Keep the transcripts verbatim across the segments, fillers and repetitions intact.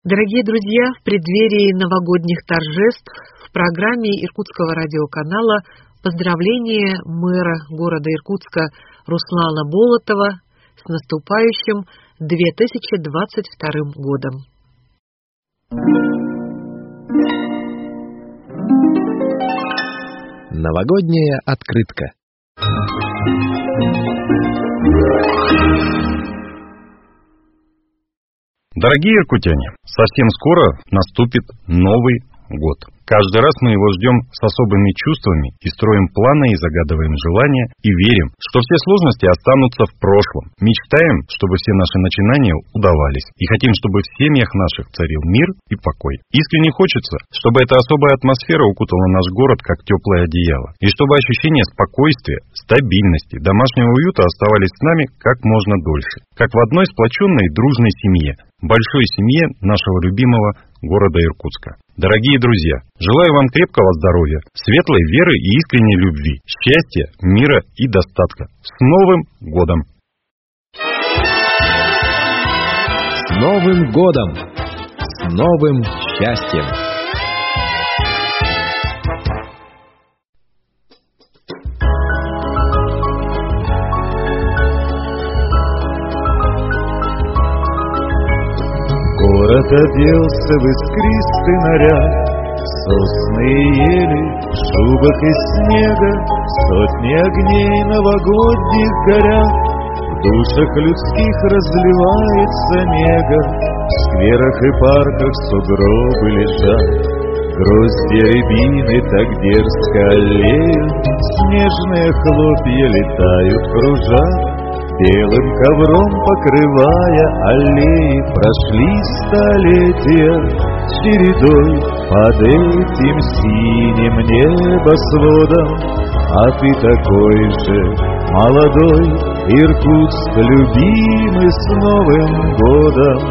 Дорогие друзья, в преддверии новогодних торжеств в программе Иркутского радиоканала поздравление мэра города Иркутска Руслана Болотова с наступающим две тысячи двадцать вторым годом. Новогодняя открытка. Дорогие иркутяне, совсем скоро наступит Новый год. Каждый раз мы его ждем с особыми чувствами и строим планы и загадываем желания, и верим, что все сложности останутся в прошлом. Мечтаем, чтобы все наши начинания удавались, и хотим, чтобы в семьях наших царил мир и покой. Искренне хочется, чтобы эта особая атмосфера укутала наш город как теплое одеяло, и чтобы ощущения спокойствия, стабильности, домашнего уюта оставались с нами как можно дольше, как в одной сплоченной дружной семье, большой семье нашего любимого города Иркутска. Дорогие друзья, желаю вам крепкого здоровья, светлой веры и искренней любви, счастья, мира и достатка. С Новым годом! С Новым годом! С новым счастьем! Город оделся в искристый наряд, сосны и ели, в шубах из снега, сотни огней новогодних горят, в душах людских разливается нега, в скверах и парках сугробы лежат, грозди рябины так дерзко аллеют, снежные хлопья летают, кружат. Белым ковром покрывая аллеи, прошли столетия чередой под этим синим небосводом. А ты такой же молодой, Иркутск любимый, с Новым годом!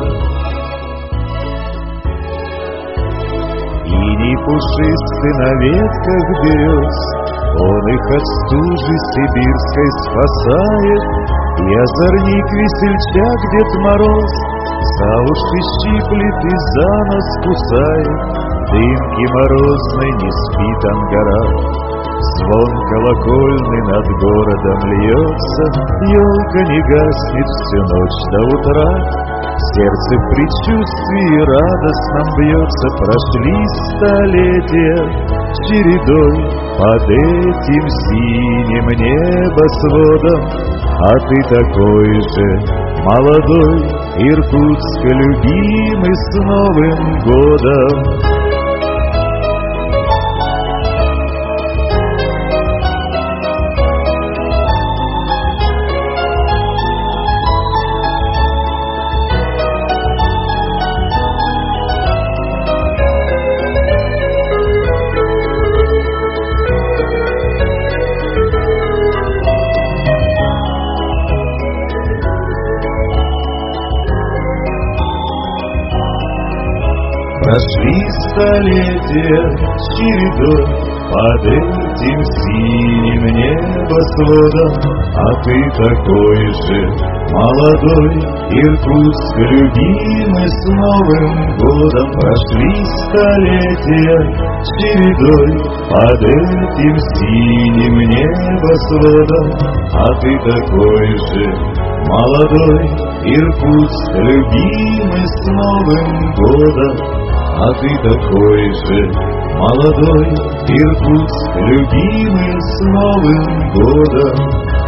Иней пушистый на ветках берез, он их от стужи сибирской спасает, и озорник-весельчак Дед Мороз за уши щиплет и за нос кусает, дымки морозной не спит ангара, звон колокольный над городом льется, елка не гаснет всю ночь до утра, сердце в предчувствии радостном бьется, прошли столетия чередой под этим синим небосводом. А ты такой же молодой, Иркутск любимый, с Новым годом! Прошли столетия с чередой под этим синим небосводом, а ты такой же молодой, Иркутск любимый, с Новым годом! Прошли столетия с чередой под этим синим небосводом, а ты такой же молодой, Иркутск любимый, с Новым годом! А ты такой же молодой, Иркутск любимый, с Новым годом!